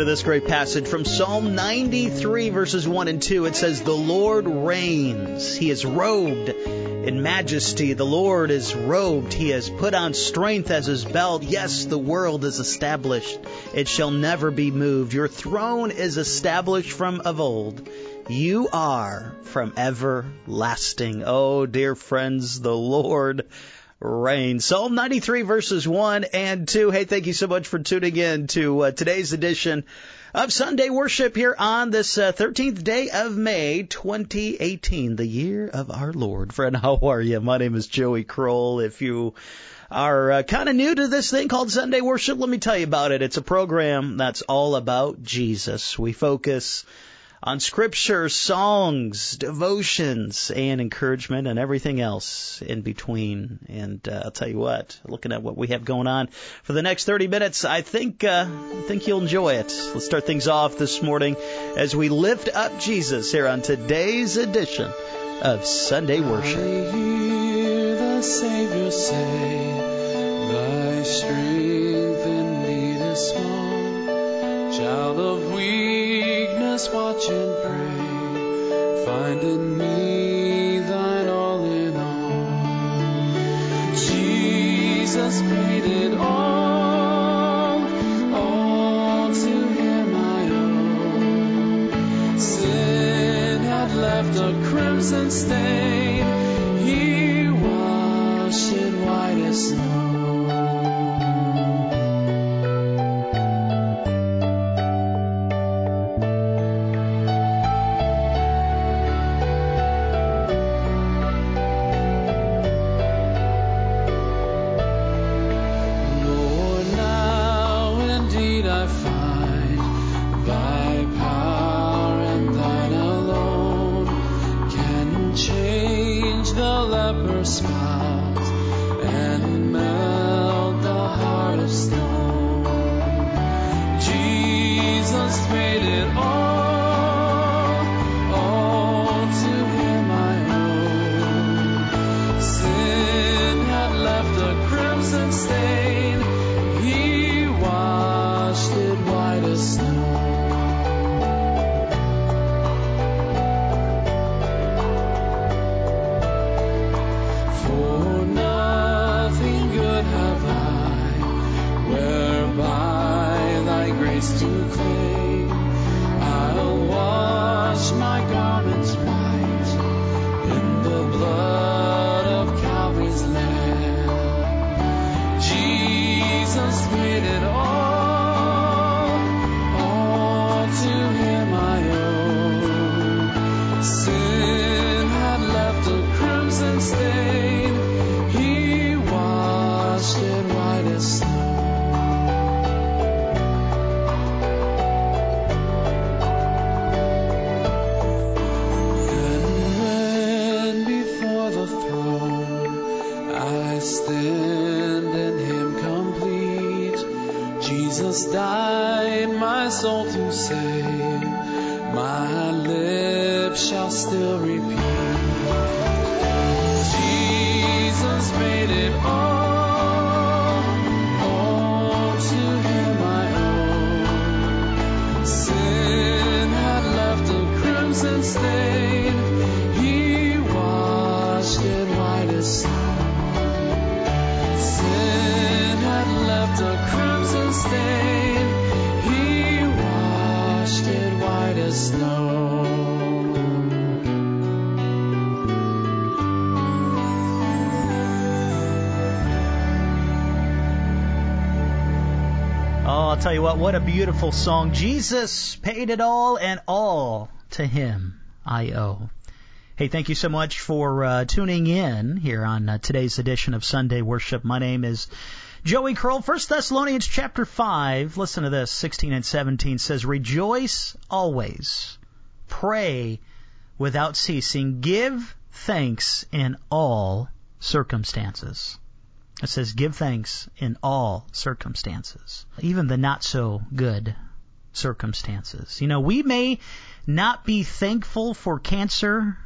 this great passage from Psalm 93, verses 1 and 2. It says, "The Lord reigns. He is robed in majesty. The Lord is robed. He has put on strength as his belt. Yes, the world is established. It shall never be moved. Your throne is established from of old. You are from everlasting." Oh, dear friends, the Lord reigns. Psalm 93 verses 1 and 2. Hey, thank you so much for tuning in to today's edition of Sunday Worship here on this 13th day of May, 2018, the year of our Lord. Friend, how are you? My name is Joey Kroll. If you are kind of new to this thing called Sunday Worship, let me tell you about it. It's a program that's all about Jesus. We focus on scripture, songs, devotions, and encouragement, and everything else in between. And I'll tell you what, looking at what we have going on for the next 30 minutes, I think you'll enjoy it. Let's start things off this morning as we lift up Jesus here on today's edition of Sunday Worship. I hear the Savior say, "Thy strength indeed is small. Child of weakness, watch and pray. Find in me thine all in all. Jesus paid it all to him I owe. Sin had left a crimson stain. He washed it white as snow. Tell you what a beautiful song. Jesus paid it all, and all to him I owe. Hey, thank you so much for tuning in here on today's edition of Sunday Worship. My name is Joey Kroll. 1 Thessalonians chapter 5, listen to this, 16 and 17 says, "Rejoice always, pray without ceasing, give thanks in all circumstances." It says, give thanks in all circumstances, even the not-so-good circumstances. You know, we may not be thankful for cancer,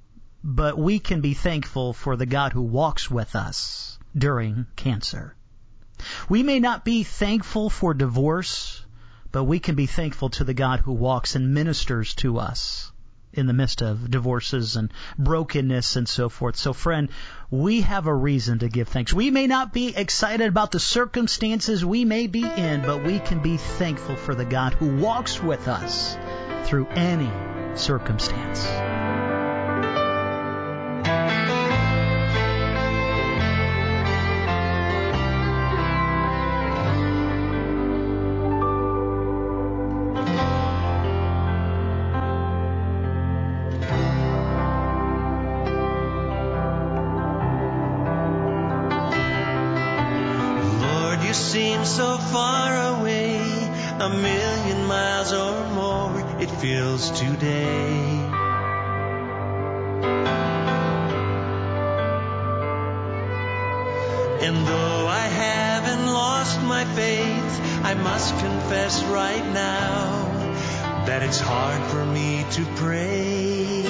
but we can be thankful for the God who walks with us during cancer. We may not be thankful for divorce, but we can be thankful to the God who walks and ministers to us in the midst of divorces and brokenness and so forth. So, friend, we have a reason to give thanks. We may not be excited about the circumstances we may be in, but we can be thankful for the God who walks with us through any circumstance. So far away, a million miles or more, it feels today. And though I haven't lost my faith, I must confess right now that it's hard for me to pray.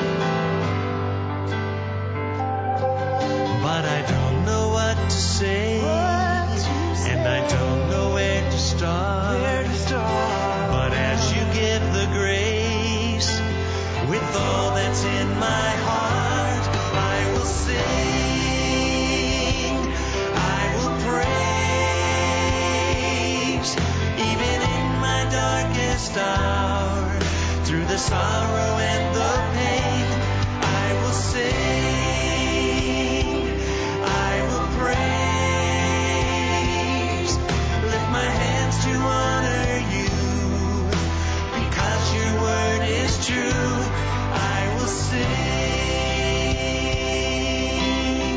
But I don't know what to say. And I don't know where to start. But as you give the grace, with all that's in my heart, I will sing, I will praise, even in my darkest hour, through the sorrow and the pain, I will sing, I will praise. To honor you, because your word is true, I will sing.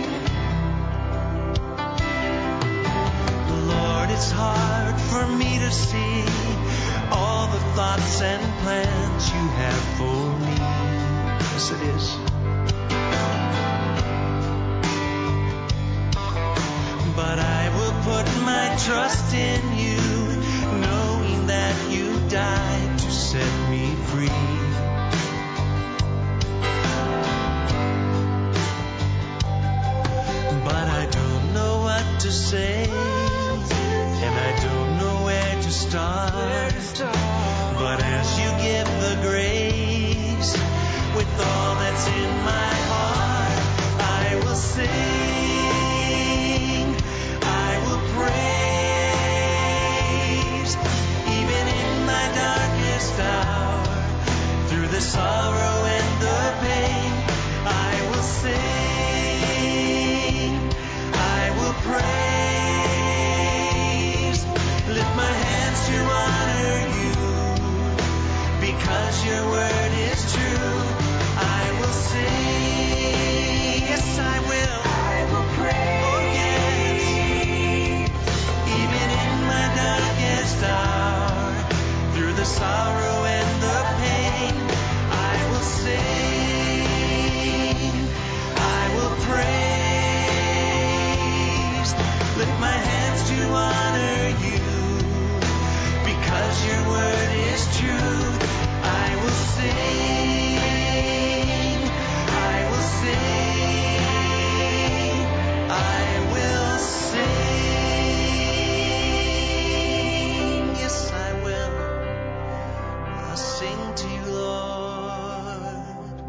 Lord, it's hard for me to see all the thoughts and plans you have for me. Yes, it is. But I will put my trust in you, knowing that you died to set me free. But I don't know what to say, and I don't know where to start. But as you give the grace, with all that's in my heart, I will sing. Through the sorrow and the pain, I will sing, I will praise, lift my hands to honor you, because your word is true, I will sing, yes I will praise, oh yes, even in my darkest hour, through the sorrow and the pain, I will sing, I will praise, lift my hands to honor you, because your word is true, I will sing, I will sing, I will sing, yes I will. Sing to you, Lord.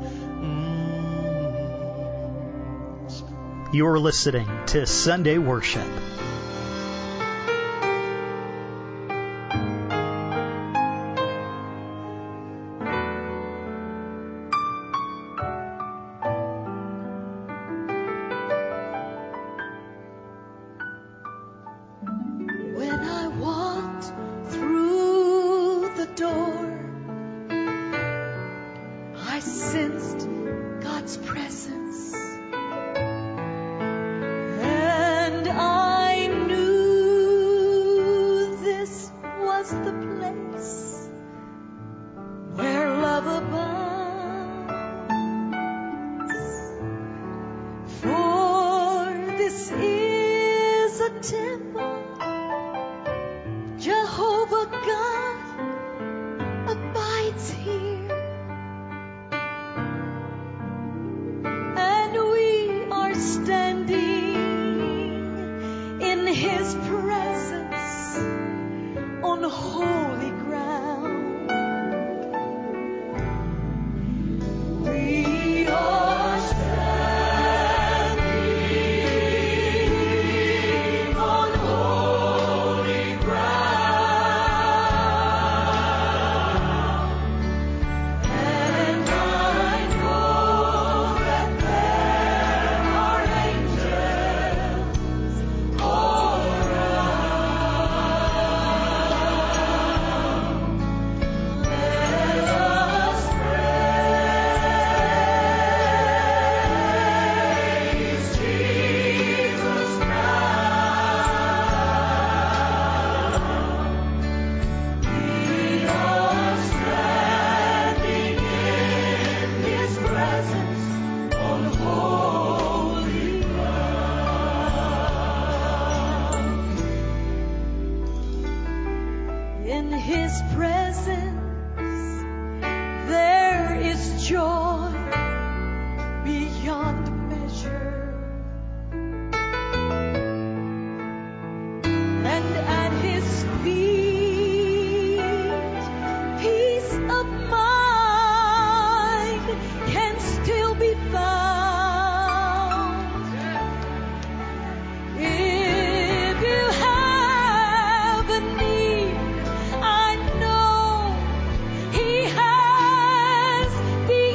You're listening to Sunday Worship. When I walked through the door, I sensed God's presence, and I knew this was the place where love abounds. For this is a temple, Jehovah God abides here. Standing in His presence on holy presence on holy ground. In His presence there is joy beyond measure. And at His feet, peace of mind can still be found. If you have a need, I know He has the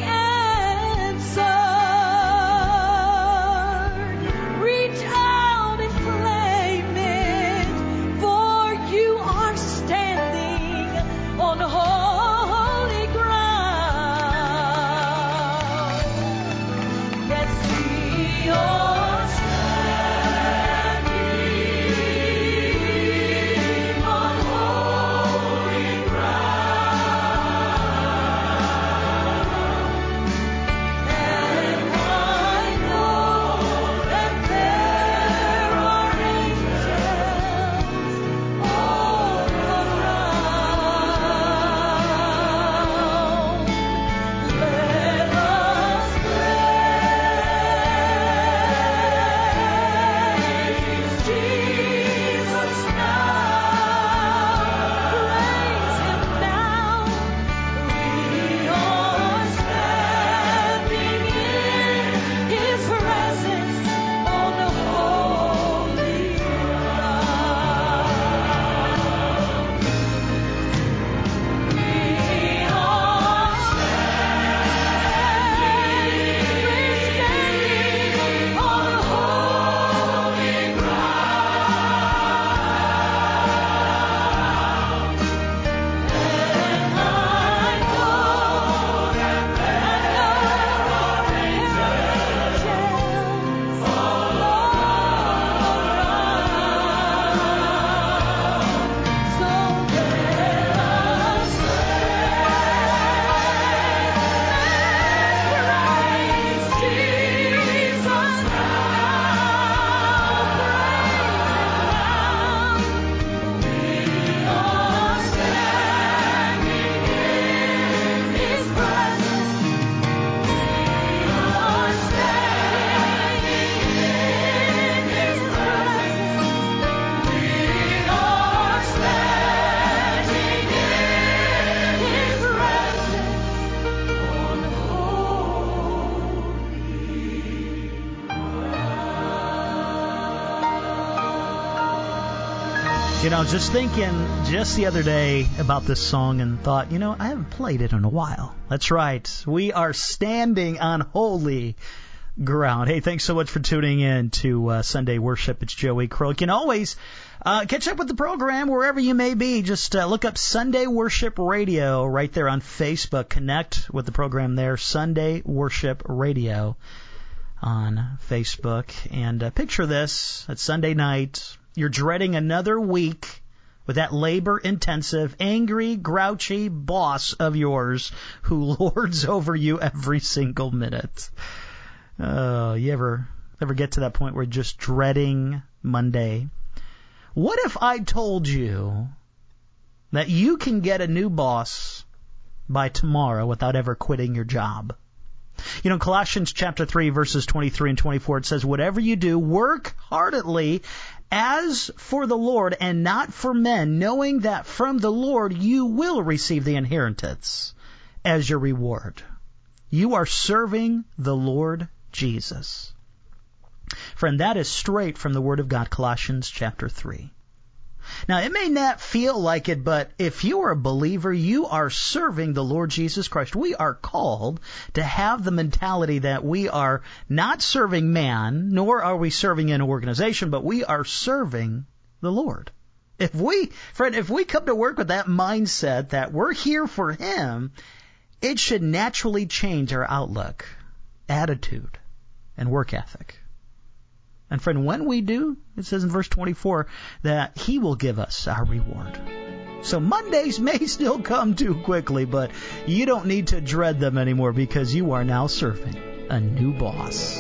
answer. Reach out and claim it, for you are standing on holy ground. Yes, we are standing on holy ground. And I know that there are angels all around. Let us praise Jesus now. Praise Him now. We are standing in His presence on the holy ground. We are standing on the holy ground. And I know that there are angels all around. So let us praise Jesus now. Praise Him now. We are standing in His presence. We are standing in His presence. We are standing in His presence on You know, just thinking just the other day about this song and thought, I haven't played it in a while. That's right. We are standing on holy ground. Hey, thanks so much for tuning in to Sunday Worship. It's Joey Crow. You can always catch up with the program wherever you may be. Just look up Sunday Worship Radio right there on Facebook. Connect with the program there, Sunday Worship Radio on Facebook. And picture this, it's Sunday night. You're dreading another week with that labor-intensive, angry, grouchy boss of yours who lords over you every single minute. You ever get to that point where you're just dreading Monday? What if I told you that you can get a new boss by tomorrow without ever quitting your job? In Colossians chapter 3, verses 23 and 24, it says, "Whatever you do, work heartily as for the Lord and not for men, knowing that from the Lord you will receive the inheritance as your reward." You are serving the Lord Jesus. Friend, that is straight from the Word of God, Colossians chapter 3. Now, it may not feel like it, but if you are a believer, you are serving the Lord Jesus Christ. We are called to have the mentality that we are not serving man, nor are we serving an organization, but we are serving the Lord. If we come to work with that mindset that we're here for Him, it should naturally change our outlook, attitude, and work ethic. And friend, when we do, it says in verse 24 that He will give us our reward. So Mondays may still come too quickly, but you don't need to dread them anymore because you are now serving a new boss.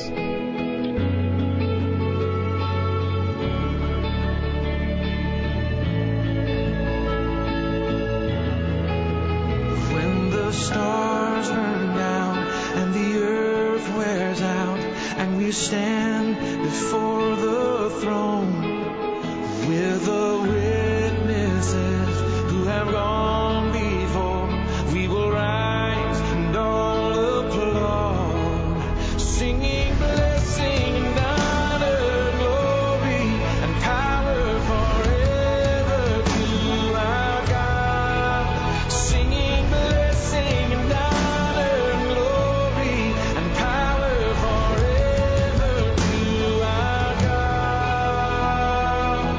When the stars burn down and the earth wears out and we stand before the throne with the witnesses who have gone before, we will rise and all applaud, singing blessing and honor, glory and power forever to our God. Singing blessing and honor, glory and power forever to our God.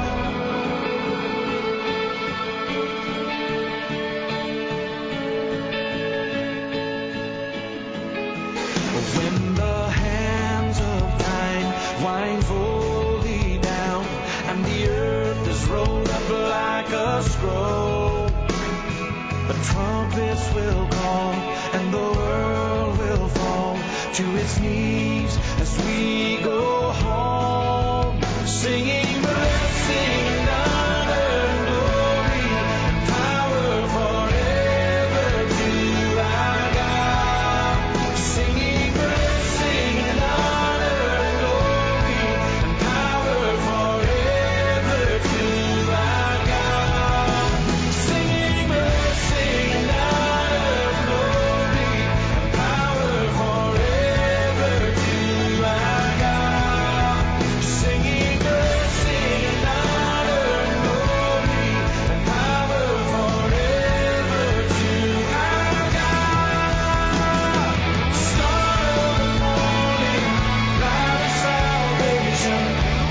When the hands of time wind fully down and the earth is rolled up like a scroll, the trumpets will call and the world will fall to its knees as we go home, singing blessing and honor and glory and power forever to our God. Singing blessing and honor and glory and power forever to our God. Singing blessing and honor and glory and power forever to our God. Singing blessing and honor and glory and power forever to our God. Star of the morning, light of salvation,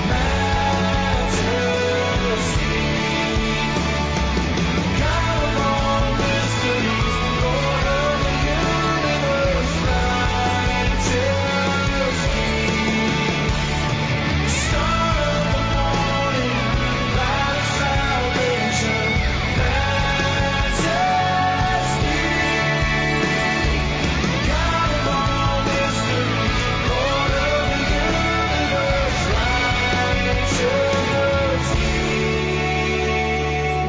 majesty. God of all mysteries, Lord of the universe, righteous King. Star of the morning, light of salvation, majesty. God of all mysteries, Lord of the universe, righteous King.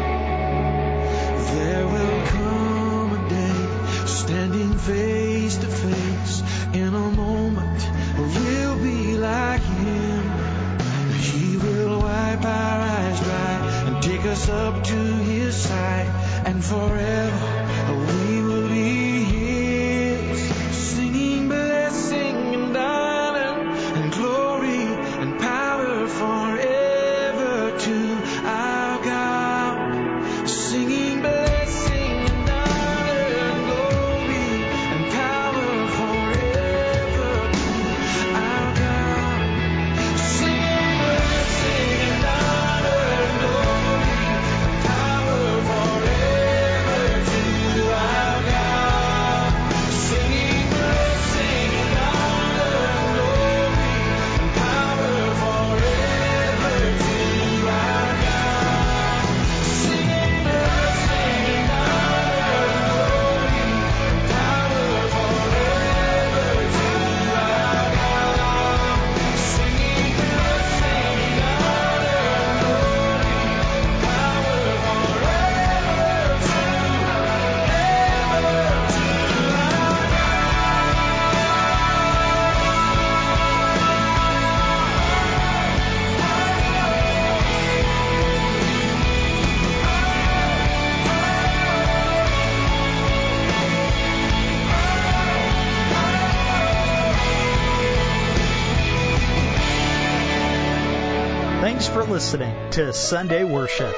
There will come a day, standing face to face, in a moment we'll be like Him. He will wipe our eyes dry and take us up to His side, and forever we will be His, singing blessing and honor and glory and power forever to our God. Singing blessing and honor and glory and power forever to our God. Singing blessing and honor and glory and power forever to our God. Singing blessing and honor and glory and power forever to our God. Singing blessing and honor and glory and power forever to our God. Singing blessing and honor and glory and power forever to Thanks for listening to Sunday Worship.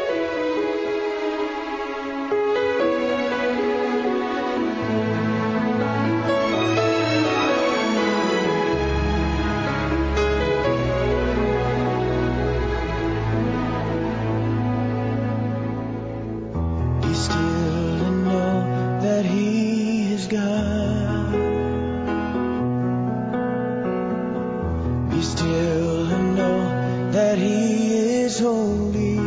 Be still and know that He is God. Be still He is holy.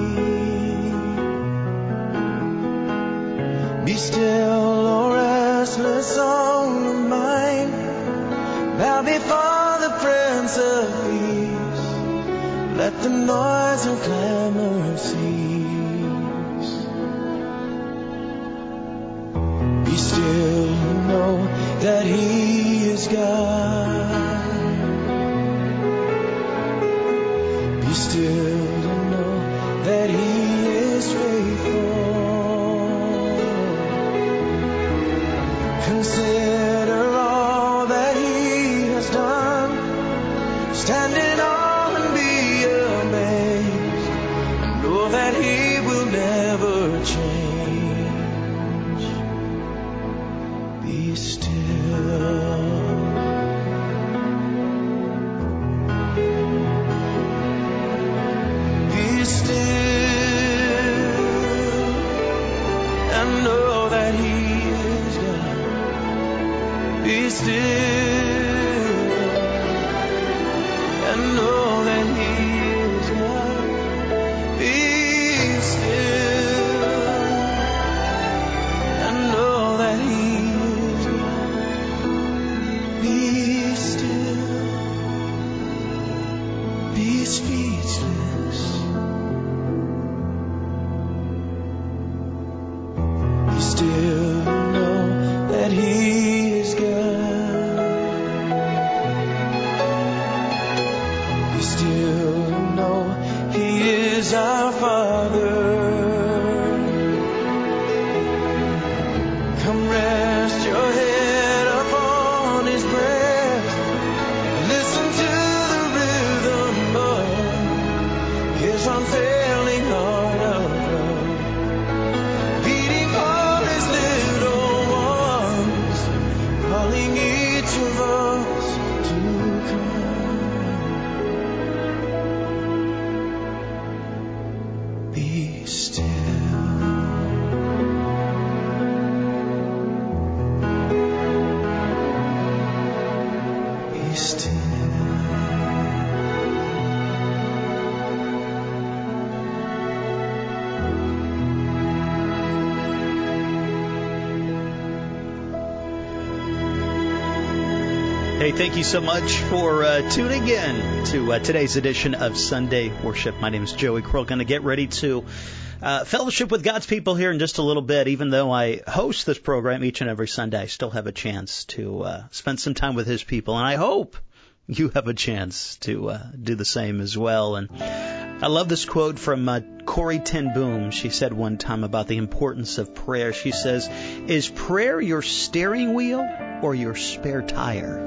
Be still, O restless soul of mine. Bow before the Prince of Peace. Let the noise and clamor cease. Be still and know that He is God. Be still and know that He is faithful. Consider all that He has done. Stand in awe and be amazed. Know that He will never change. Be still. Be still and know that He is God. Be still and know that He is God. Be still and know that He is God. Be still. Be speechless. Be still and know that He is God. Be still and know He is our Father. Come rest your head upon His breast. Listen to the rhythm of His unfailing heart of love, beating for His little ones, calling each of us to come. Be still. Be still. Hey, thank you so much for tuning in to today's edition of Sunday Worship. My name is Joey Kroll. Going to get ready to fellowship with God's people here in just a little bit. Even though I host this program each and every Sunday, I still have a chance to spend some time with His people. And I hope you have a chance to do the same as well. And I love this quote from Corrie ten Boom. She said one time about the importance of prayer. She says, "Is prayer your steering wheel or your spare tire?"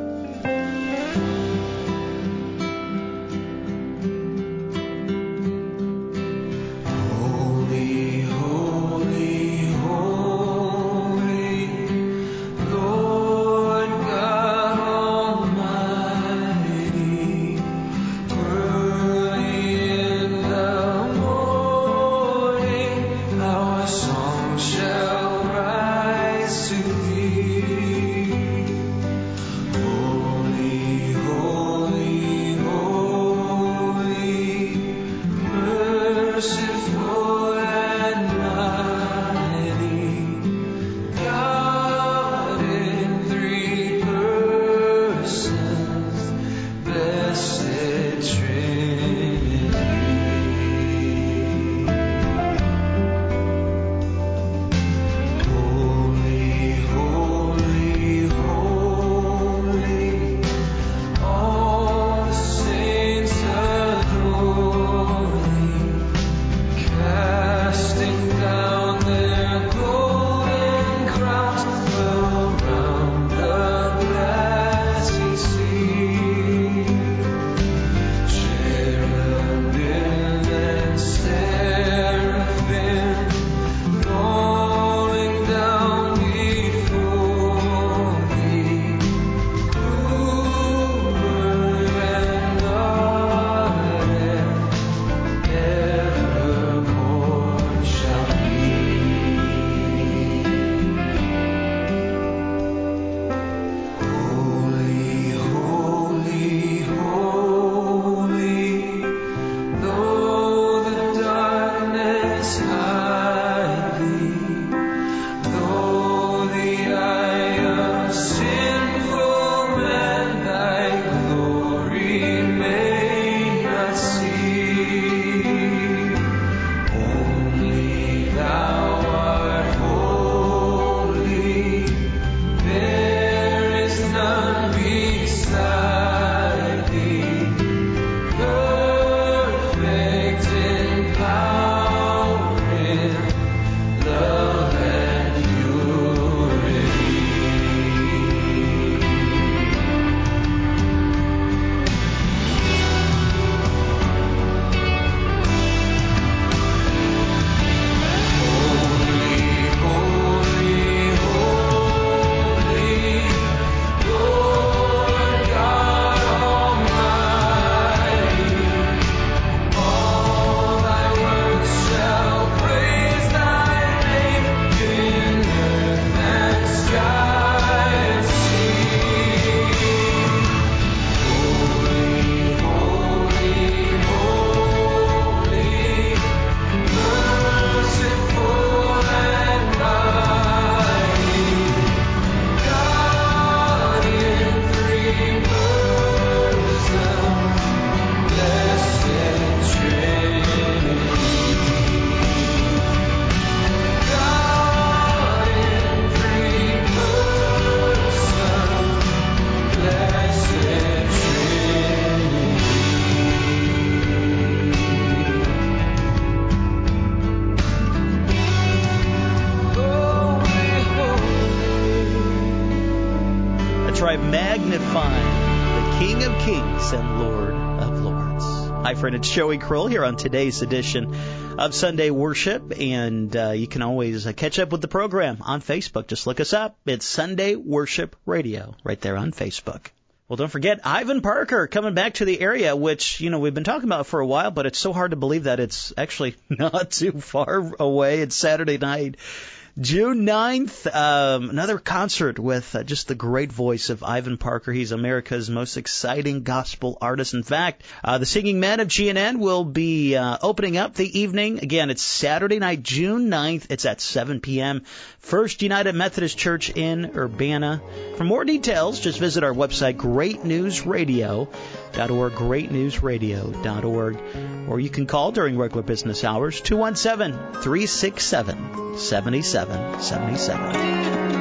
Holy, holy, holy, Lord God Almighty. Early in the morning, our song shall rise to Thee. Holy, holy. beside thee, perfect in power, in love and purity. Magnifying the King of Kings and Lord of Lords. Hi, friend. It's Joey Kroll here on today's edition of Sunday Worship, and you can always catch up with the program on Facebook. Just look us up. It's Sunday Worship Radio right there on Facebook. Well, don't forget Ivan Parker coming back to the area, which, we've been talking about for a while, but it's so hard to believe that it's actually not too far away. It's Saturday night, June 9th, another concert with just the great voice of Ivan Parker. He's America's most exciting gospel artist. In fact, the Singing Men of GNN will be opening up the evening. Again, it's Saturday night, June 9th. It's at 7 p.m. First United Methodist Church in Urbana. For more details, just visit our website, greatnewsradio.org, greatnewsradio.org, or you can call during regular business hours, 217-367-7777.